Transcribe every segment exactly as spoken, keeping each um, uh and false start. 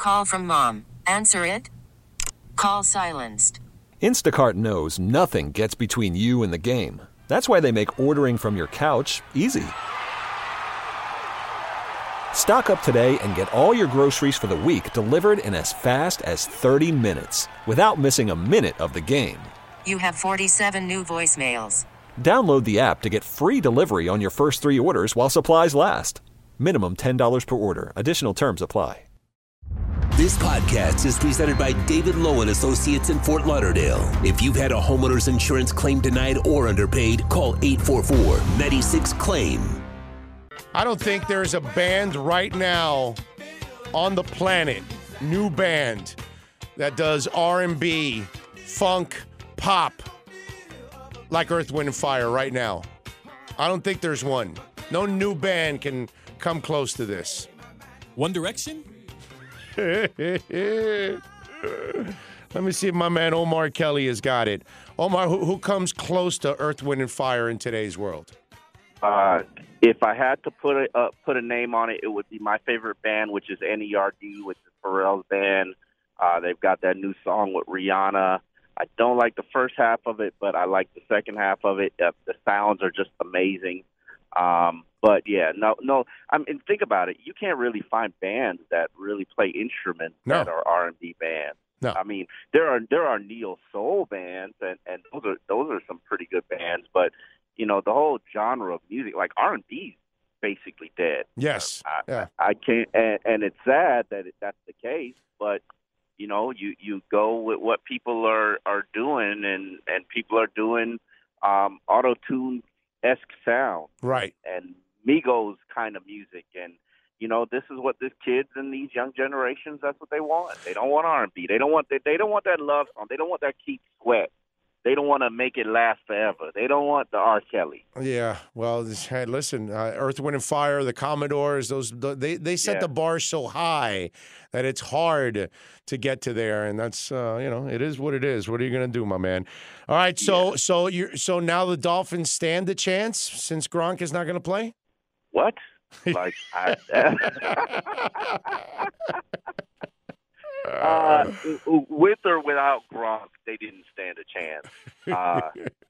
Call from mom. Answer it. Call silenced. Instacart knows nothing gets between you and the game. That's why they make ordering from your couch easy. Stock up today and get all your groceries for the week delivered in as fast as thirty minutes without missing a minute of the game. You have forty-seven new voicemails. Download the app to get free delivery on your first three orders while supplies last. Minimum ten dollars per order. Additional terms apply. This podcast is presented by David Lowe and Associates in Fort Lauderdale. If you've had a homeowner's insurance claim denied or underpaid, call eight four four, nine six, claim. I don't think there's a band right now on the planet, new band, that does R and B, funk, pop, like Earth, Wind, and Fire right now. I don't think there's one. No new band can come close to this. One Direction? Let me see if my man Omar Kelly has got it. Omar, who, who comes close to Earth, Wind, and Fire in today's world? Uh, if I had to put a uh, put a name on it, it would be my favorite band, which is N E R D, which is Pharrell's band. Uh, they've got that new song with Rihanna. I don't like the first half of it, but I like the second half of it. Uh, the sounds are just amazing. Um, but yeah, no, no. I mean, think about it. You can't really find bands that really play instruments No. that are R and B bands. No. I mean, there are there are neo soul bands, and, and those are those are some pretty good bands. But you know, the whole genre of music, like R and B, is basically dead. Yes. I, Yeah. I can't, and, and it's sad that it, that's the case. But you know, you, you go with what people are, are doing, and, and people are doing um, auto-tune-esque sound. Right. And Migos kind of music. And, you know, this is what these kids and these young generations, that's what they want. They don't want R and B. They don't want that, they don't want that love song. They don't want that Keith Sweat. They don't want to make it last forever. They don't want the R. Kelly. Yeah, well, this, hey, listen, uh, Earth, Wind, and Fire, the Commodores, those they they set Yeah. the bar so high that it's hard to get to there, and that's uh, you know, it is what it is. What are you going to do, my man? All right, so Yeah. so you so now the Dolphins stand a chance since Gronk is not going to play. What? Like, I, uh, with or without Gronk, they didn't stand a chance. Uh,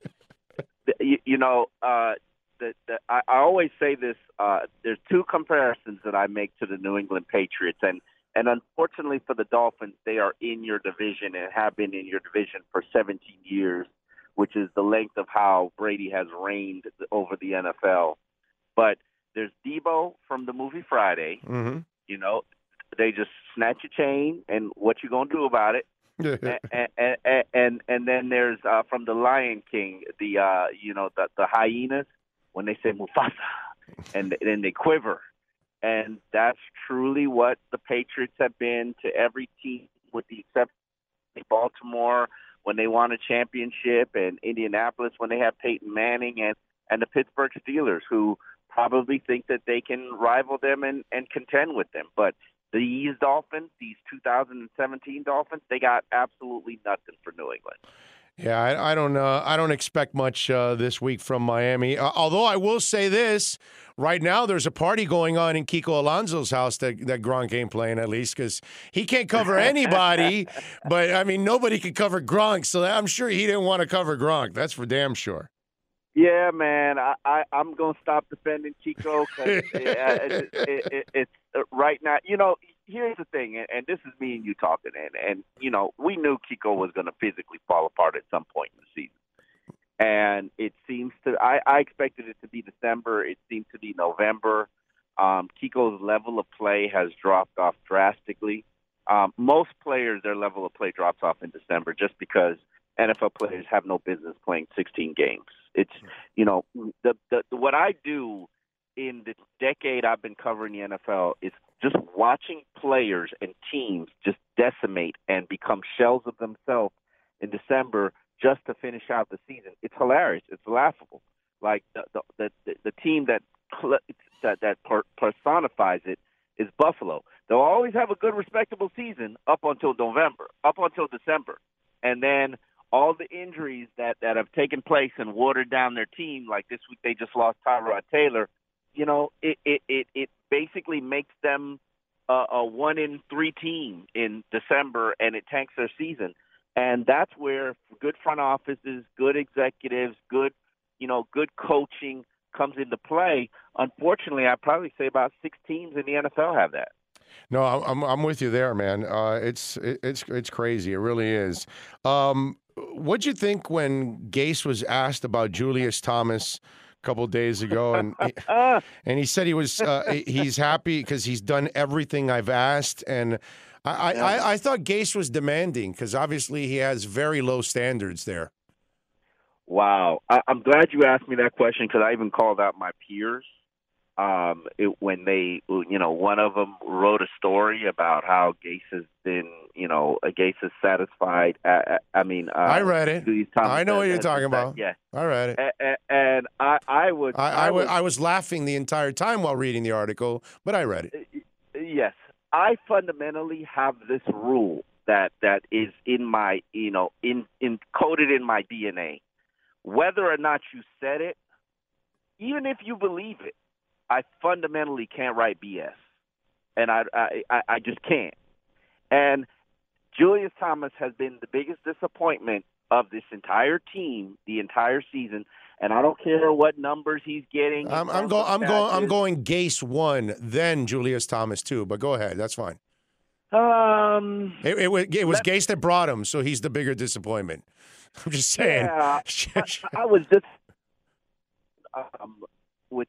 you, you know, uh, the, the, I, I always say this. Uh, there's two comparisons that I make to the New England Patriots, and and unfortunately for the Dolphins, they are in your division and have been in your division for seventeen years, which is the length of how Brady has reigned over the N F L. But there's Debo from the movie Friday. Mm-hmm. You know, they just snatch your chain, and what you gonna do about it? and, and, and and and then there's uh, from the Lion King, the uh, you know the the hyenas when they say Mufasa, and then they quiver, and that's truly what the Patriots have been to every team, with the exception of Baltimore when they won a championship, and Indianapolis when they have Peyton Manning, and and the Pittsburgh Steelers, who probably think that they can rival them and, and contend with them, but these Dolphins, these two thousand seventeen Dolphins, they got absolutely nothing for New England. Yeah, I, I don't. Uh, I don't expect much uh, this week from Miami. Uh, although I will say this: right now, there's a party going on in Kiko Alonso's house that that Gronk ain't playing, at least, because he can't cover anybody. But I mean, nobody can cover Gronk, so I'm sure he didn't want to cover Gronk. That's for damn sure. Yeah, man, I, I I'm gonna stop defending Chico because it, it, it, it, it's uh, right now. You know, here's the thing, and, and this is me and you talking, and and you know, we knew Kiko was gonna physically fall apart at some point in the season, and it seems to. I, I expected it to be December. It seems to be November. Um, Kiko's level of play has dropped off drastically. Um, most players, their level of play drops off in December just because N F L players have no business playing sixteen games. It's, you know, the, the what I do in the decade I've been covering the N F L is just watching players and teams just decimate and become shells of themselves in December just to finish out the season. It's hilarious. It's laughable. Like the the the, the team that that that personifies it is Buffalo. They'll always have a good, respectable season up until November, up until December, and then all the injuries that, that have taken place and watered down their team, like this week they just lost Tyrod Taylor, you know, it, it, it, it basically makes them a, a one in three team in December, and it tanks their season. And that's where good front offices, good executives, good, you know, good coaching comes into play. Unfortunately, I'd probably say about six teams in the N F L have that. No, I'm I'm with you there, man. Uh, it's it's it's crazy. It really is. Um, what'd you think when Gase was asked about Julius Thomas a couple days ago, and he, and he said he was uh, he's happy because he's done everything I've asked, and I I, I, I thought Gase was demanding because obviously he has very low standards there. Wow, I, I'm glad you asked me that question because I even called out my peers. Um, it, when they, you know, one of them wrote a story about how Gase has been, you know, Gase is satisfied. I, I mean, uh, I read it. I know what you're talking about. Yeah, I read it. And, and I, I would, I, I, I would, I was laughing the entire time while reading the article, but I read it. Yes, I fundamentally have this rule that that is in my, you know, in encoded in my D N A. Whether or not you said it, even if you believe it, I fundamentally can't write B S, and I, I I just can't. And Julius Thomas has been the biggest disappointment of this entire team the entire season. And I don't care what numbers he's getting. I'm, I'm going. I'm going. I'm going. Gase one, then Julius Thomas two. But go ahead. That's fine. Um, it, it, was, it was Gase that brought him, so he's the bigger disappointment. I'm just saying. Yeah, I, I was just um, with.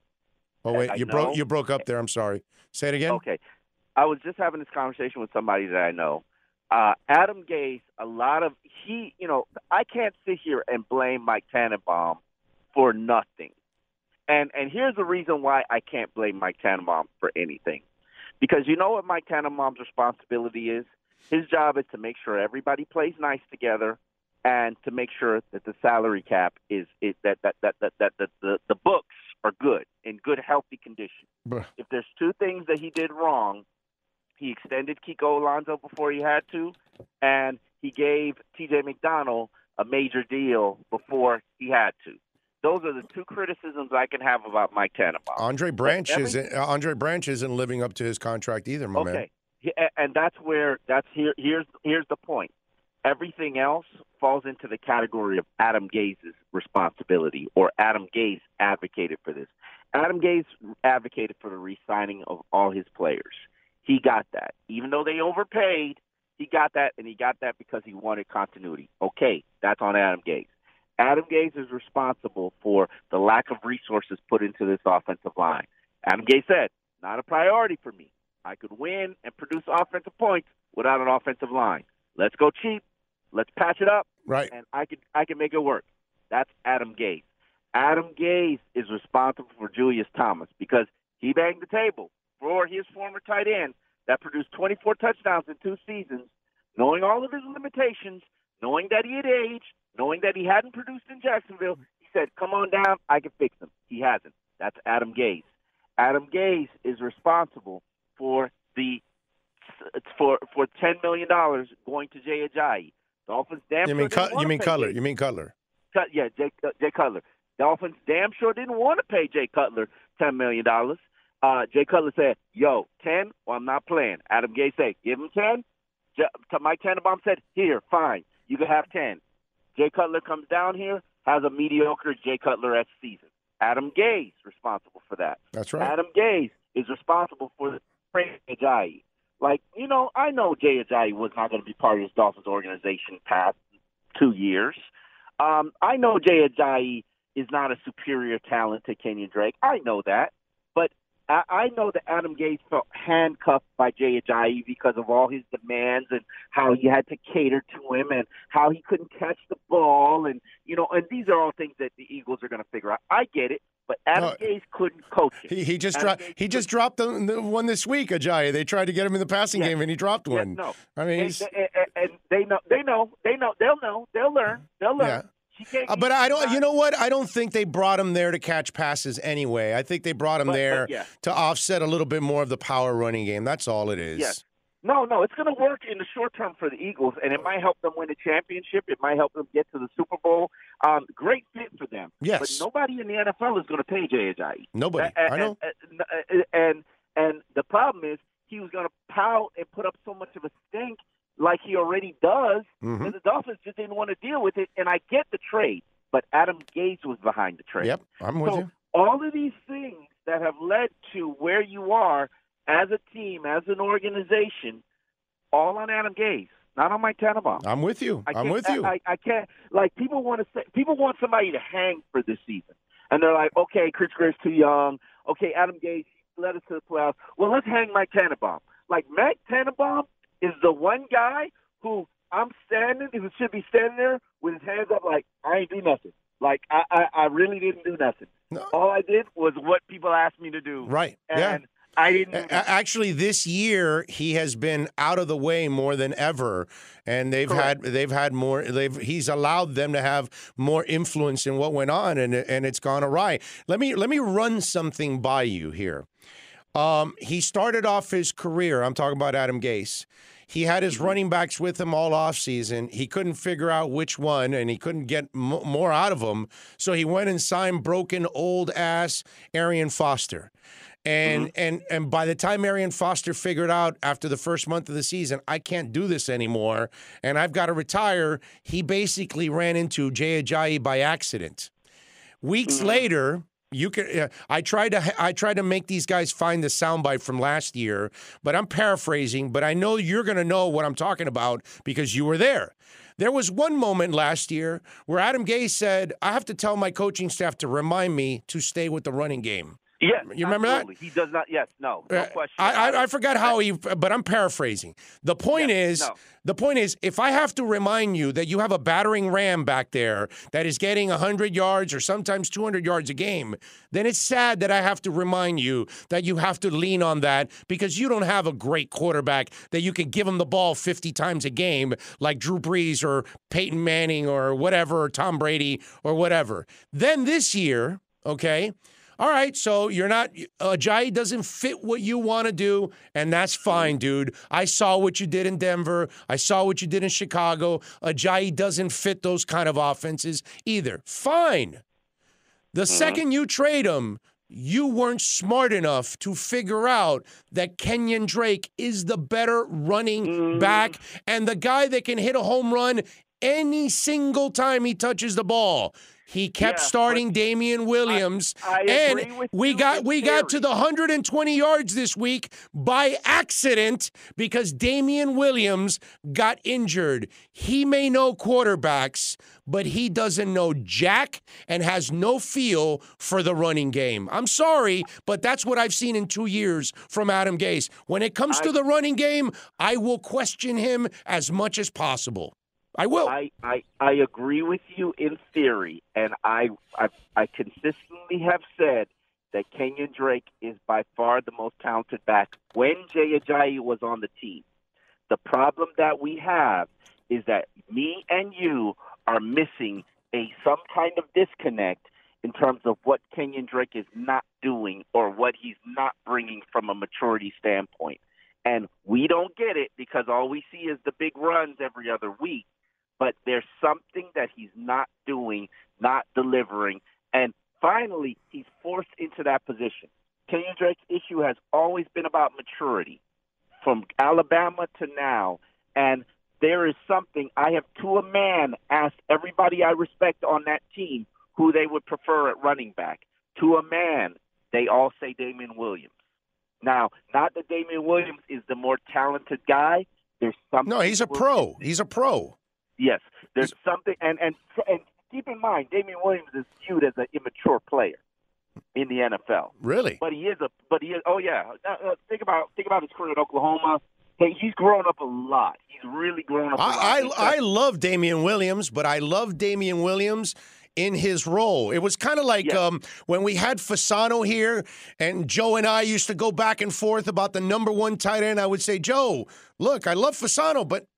Oh wait, you broke you broke up there. I'm sorry. Say it again. Okay, I was just having this conversation with somebody that I know. Uh, Adam Gase, a lot of he, you know, I can't sit here and blame Mike Tannenbaum for nothing. And and here's the reason why I can't blame Mike Tannenbaum for anything, because you know what Mike Tannenbaum's responsibility is. His job is to make sure everybody plays nice together, and to make sure that the salary cap is, is that, that, that, that, that, that the, the books are good, in good, healthy condition. Bruh. If there's two things that he did wrong, he extended Kiko Alonso before he had to, and he gave T J McDonald a major deal before he had to. Those are the two criticisms I can have about Mike Tannenbaum. Andre Branch every, isn't uh, Andre Branch isn't living up to his contract either, my okay. man. Okay, and that's where that's here. Here's here's the point. Everything else falls into the category of Adam Gase's responsibility, or Adam Gase advocated for this. Adam Gase advocated for the re-signing of all his players. He got that. Even though they overpaid, he got that, and he got that because he wanted continuity. Okay, that's on Adam Gase. Adam Gase is responsible for the lack of resources put into this offensive line. Adam Gase said, not a priority for me. I could win and produce offensive points without an offensive line. Let's go cheap. Let's patch it up, right? And I can I can make it work. That's Adam Gase. Adam Gase is responsible for Julius Thomas because he banged the table for his former tight end that produced twenty-four touchdowns in two seasons, knowing all of his limitations, knowing that he had aged, knowing that he hadn't produced in Jacksonville. He said, come on down, I can fix him. He hasn't. That's Adam Gase. Adam Gase is responsible for the for for ten million dollars going to Jay Ajayi. Dolphins damn you sure mean didn't cu- you mean Cutler? Jay. You mean Cutler? Cut, yeah, Jay, uh, Jay Cutler. Dolphins damn sure didn't want to pay Jay Cutler ten million dollars. Uh, Jay Cutler said, yo, ten, or I'm not playing. Adam Gase said, give him ten. J- Mike Tannenbaum said, here, fine, you can have ten. Jay Cutler comes down here, has a mediocre Jay Cutler-esque season. Adam Gase responsible for that. That's right. Adam Gase is responsible for the Ajayi. Like, you know, I know Jay Ajayi was not going to be part of this Dolphins organization past two years. Um, I know Jay Ajayi is not a superior talent to Kenyon Drake. I know that. But I, I know that Adam Gase felt handcuffed by Jay Ajayi because of all his demands and how he had to cater to him and how he couldn't catch the ball. And, you know, and these are all things that the Eagles are going to figure out. I get it. But Adam no, Gase couldn't coach him. He, he just dropped. He just dropped the, the one this week, Ajayi. They tried to get him in the passing yes. game, and he dropped one. Yes, no, I mean, and, he's... and, and they know. They know. They know. They'll know. They'll learn. They'll learn. Yeah. Uh, but I don't. You know what? I don't think they brought him there to catch passes anyway. I think they brought him but, there but, yeah. to offset a little bit more of the power running game. That's all it is. Yes. No, no, it's going to work in the short term for the Eagles, and it might help them win a championship. It might help them get to the Super Bowl. Um, great fit for them. Yes. But nobody in the N F L is going to pay Jay Ajayi. Nobody. And, I know. And, and, and, and the problem is he was going to pout and put up so much of a stink like he already does, Mhm. and the Dolphins just didn't want to deal with it. And I get the trade, but Adam Gase was behind the trade. Yep, I'm with so you. all of these things that have led to where you are as a team, as an organization, all on Adam Gase, not on Mike Tannenbaum. I'm with you. I I'm can't- with you. I, I can't like people want to say people want somebody to hang for this season, and they're like, okay, Chris Greer's too young. Okay, Adam Gase led us to the playoffs. Well, let's hang Mike Tannenbaum. Like Mike Tannenbaum is the one guy who I'm standing, who should be standing there with his hands up, like I ain't do nothing. Like I, I, I really didn't do nothing. No. All I did was what people asked me to do. Right. And Yeah. I didn't. A- Actually, this year he has been out of the way more than ever, and they've Correct. had they've had more. They've he's allowed them to have more influence in what went on, and and it's gone awry. Let me let me run something by you here. Um, he started off his career. I'm talking about Adam Gase. He had his running backs with him all offseason. He couldn't figure out which one, and he couldn't get m- more out of them. So he went and signed broken old ass Arian Foster. And Mm-hmm. and and by the time Arian Foster figured out after the first month of the season, I can't do this anymore, and I've got to retire, he basically ran into Jay Ajayi by accident. Weeks Mm-hmm. later, you can. Uh, I tried to. I tried to make these guys find the soundbite from last year, but I'm paraphrasing. But I know you're going to know what I'm talking about because you were there. There was one moment last year where Adam Gase said, "I have to tell my coaching staff to remind me to stay with the running game." Yes, You remember that? absolutely. He does not. Yes, no, no Uh, question. I, about I, I it. forgot how he, but I'm paraphrasing. The point Yes, is, no. the point is, if I have to remind you that you have a battering ram back there that is getting one hundred yards or sometimes two hundred yards a game, then it's sad that I have to remind you that you have to lean on that because you don't have a great quarterback that you can give him the ball fifty times a game like Drew Brees or Peyton Manning or whatever, or Tom Brady or whatever. Then this year, okay, all right, so you're not, Ajayi doesn't fit what you want to do, and that's fine, dude. I saw what you did in Denver. I saw what you did in Chicago. Ajayi doesn't fit those kind of offenses either. Fine. The second you trade him, you weren't smart enough to figure out that Kenyon Drake is the better running back and the guy that can hit a home run any single time he touches the ball. He kept Yeah, starting but Damian Williams, I and agree with we you got in we got to theory. the one hundred twenty yards this week by accident because Damian Williams got injured. He may know quarterbacks, but he doesn't know jack and has no feel for the running game. I'm sorry, but that's what I've seen in two years from Adam Gase. When it comes to I- the running game, I will question him as much as possible. I will. I, I, I agree with you in theory, and I, I I consistently have said that Kenyon Drake is by far the most talented back when Jay Ajayi was on the team. The problem that we have is that me and you are missing a some kind of disconnect in terms of what Kenyon Drake is not doing or what he's not bringing from a maturity standpoint. And we don't get it because all we see is the big runs every other week. But there's something that he's not doing, not delivering. And finally, he's forced into that position. Kenyon Drake's issue has always been about maturity from Alabama to now. And there is something, I have to a man asked everybody I respect on that team who they would prefer at running back. To a man, they all say Damian Williams. Now, not that Damian Williams is the more talented guy. There's something. no, he's a pro. He's a pro. Yes, there's something, and, and and keep in mind, Damian Williams is viewed as an immature player in the N F L. Really? But he is a, but he is. Oh yeah, uh, uh, think about think about his career at Oklahoma. Hey, he's grown up a lot. He's really grown up. a lot. I, In I I fact, love Damian Williams, but I love Damian Williams in his role. It was kind of like Yes. um, when we had Fasano here, and Joe and I used to go back and forth about the number one tight end. I would say, Joe, look, I love Fasano, but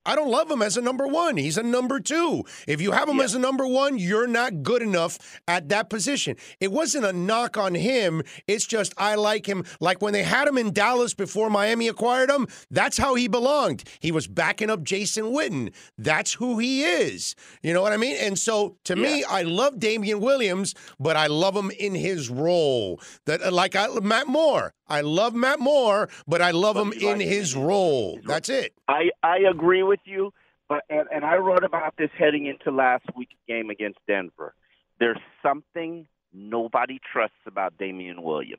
I don't love him as a number one. He's a number two. If you have him Yeah. as a number one, you're not good enough at that position. It wasn't a knock on him. It's just I like him. Like when they had him in Dallas before Miami acquired him, that's how he belonged. He was backing up Jason Witten. That's who he is. You know what I mean? And so to me, Yeah. I love Damian Williams, but I love him in his role. That like I, Matt Moore. I love Matt Moore, but I love But him you in like his him in role. his That's it. I, I agree with you, but and, and I wrote about this heading into last week's game against Denver. There's something nobody trusts about Damian Williams.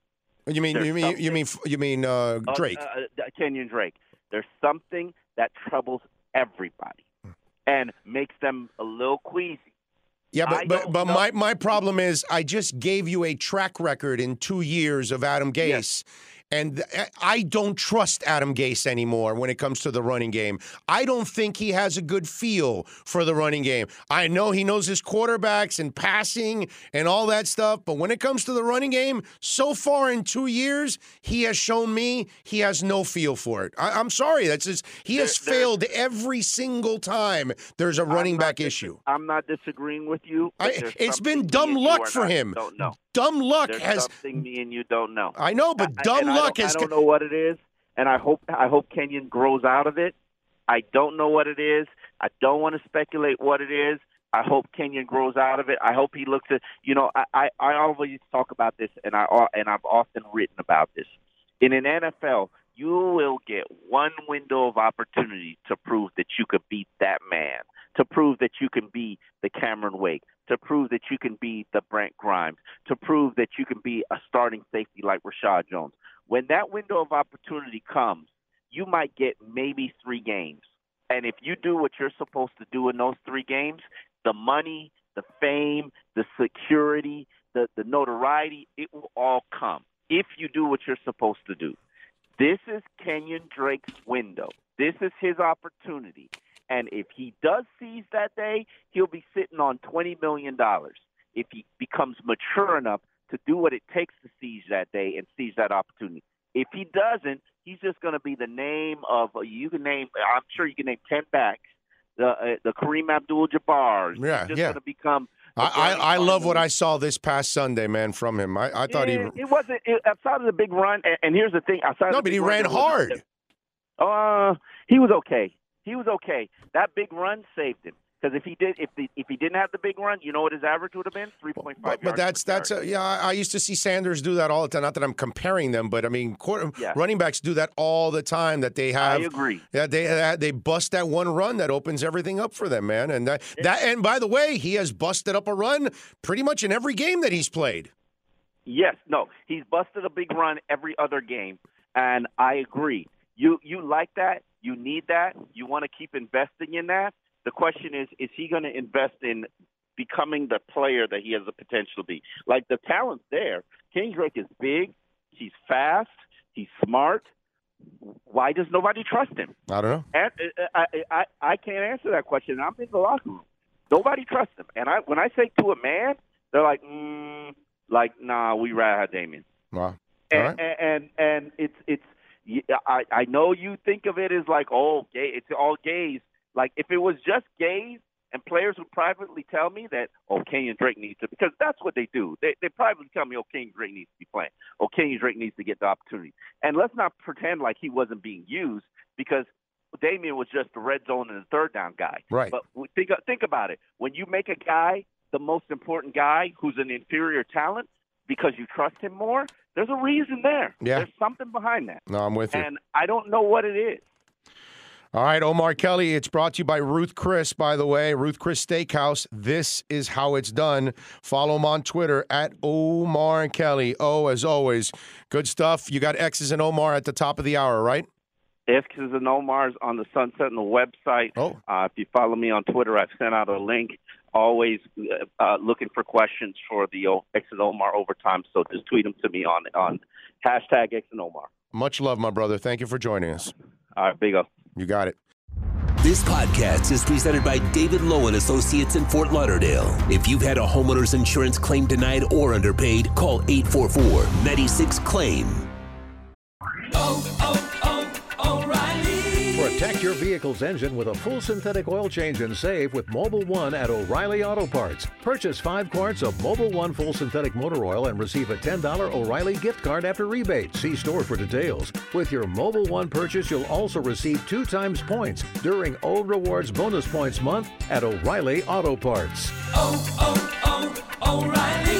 You mean There's you mean you mean you mean uh, Drake? Uh, uh, Kenyon Drake. There's something that troubles everybody and makes them a little queasy. Yeah, I but but, don't but know. my, my problem is I just gave you a track record in two years of Adam Gase. Yes. And I don't trust Adam Gase anymore when it comes to the running game. I don't think he has a good feel for the running game. I know he knows his quarterbacks and passing and all that stuff, but when it comes to the running game, so far in two years, he has shown me he has no feel for it. I, I'm sorry. That's just, he has There- there- failed every single time there's a running I'm not back dis- issue. I'm not disagreeing with you. but I, there's it's something been me dumb and you luck are for not- him. Don't know. Dumb luck There's has. something me and you don't know. I know, but I- dumb and I luck don't- has. I don't know what it is, and I hope I hope Kenyon grows out of it. I don't know what it is. I don't want to speculate what it is. I hope Kenyon grows out of it. I hope he looks at. You know, I, I, I always talk about this, and I and I've often written about this. In an N F L, you will get one window of opportunity to prove that you could beat that man, to prove that you can be the Cameron Wake, to prove that you can be the Brent Grimes, to prove that you can be a starting safety like Rashad Jones. When that window of opportunity comes, you might get maybe three games. And if you do what you're supposed to do in those three games, the money, the fame, the security, the, the notoriety, it will all come if you do what you're supposed to do. This is Kenyon Drake's window. This is his opportunity. And if he does seize that day, he'll be sitting on twenty million dollars if he becomes mature enough to do what it takes to seize that day and seize that opportunity. If he doesn't, he's just going to be the name of, you can name, I'm sure you can name ten backs, the uh, the Kareem Abdul-Jabbar. Yeah, He's just yeah. going to become. a I, I, very I love fun- what I saw this past Sunday, man, from him. I, I thought Yeah, he. It wasn't, it, outside of the big run, and, and here's the thing. Outside of No, the but he big run, ran there was- hard. Uh, he was okay. He was okay. That big run saved him. Because if he did, if the, if he didn't have the big run, you know what his average would have been? Three point five. But, but that's that's a, yeah. I I used to see Sanders do that all the time. Not that I'm comparing them, but I mean, quarter, Yeah. running backs do that all the time. That they have. I agree. Yeah, they they- they bust that one run that opens everything up for them, man. And that, that and by the way, he has busted up a run pretty much in every game that he's played. Yes, no, he's busted a big run every other game, and I agree. You you like that? You need that? You want to keep investing in that? The question is, is he going to invest in becoming the player that he has the potential to be? Like, the talent's there. Kenyon Drake is big. He's fast. He's smart. Why does nobody trust him? I don't know. And, uh, I, I, I can't answer that question. I'm in the locker room. Nobody trusts him. And I, when I say to a man, they're like, mm, like, nah, we rather have Damian. Wow. All And, right. and, and and it's it's I I know you think of it as like, oh, gay, it's all gays. Like, if it was just gays and players would privately tell me that, oh, Kenyon Drake needs to, because that's what they do. They they privately tell me, oh, Kenyon Drake needs to be playing. Oh, Kenyon Drake needs to get the opportunity. And let's not pretend like he wasn't being used, because Damian was just the red zone and the third down guy. Right. But we- think think about it. When you make a guy the most important guy who's an inferior talent because you trust him more, there's a reason there. Yeah. There's something behind that. No, I'm with you. And I don't know what it is. All right, Omar Kelly, it's brought to you by Ruth Chris, by the way, Ruth Chris Steakhouse. This is how it's done. Follow him on Twitter at Omar Kelly. Oh, as always, good stuff. You got X's and Omar at the top of the hour, right? X's and Omar's on the Sun Sentinel website. Oh. Uh, if you follow me on Twitter, I've sent out a link. Always uh, looking for questions for the o- X and Omar overtime, so just tweet them to me on on hashtag X and Omar. Much love, my brother. Thank you for joining us. All right, big up. You got it. This podcast is presented by David Lowe and Associates in Fort Lauderdale. If you've had a homeowner's insurance claim denied or underpaid, call eight four four, nine six, claim. Oh, oh, oh, O'Reilly. For a Protect your vehicle's engine with a full synthetic oil change and save with Mobil one at O'Reilly Auto Parts. Purchase five quarts of Mobil one full synthetic motor oil and receive a ten dollars O'Reilly gift card after rebate. See store for details. With your Mobil one purchase, you'll also receive two times points during O Rewards Bonus Points Month at O'Reilly Auto Parts. Oh, oh, oh, O'Reilly